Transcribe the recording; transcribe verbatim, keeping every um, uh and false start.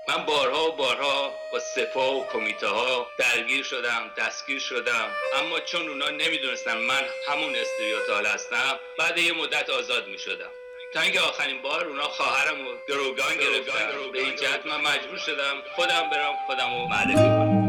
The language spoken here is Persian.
من بارها و بارها با سپاه و کمیته ها درگیر شدم، دستگیر شدم، اما چون اونا نمیدونستن من همون استریوتال هستم، بعد یه مدت آزاد میشدم. تا اینکه آخرین بار اونا خواهرم رو گروگان گرفتن. به این جهت من مجبور شدم خودم برم خودم رو معرفی کنم.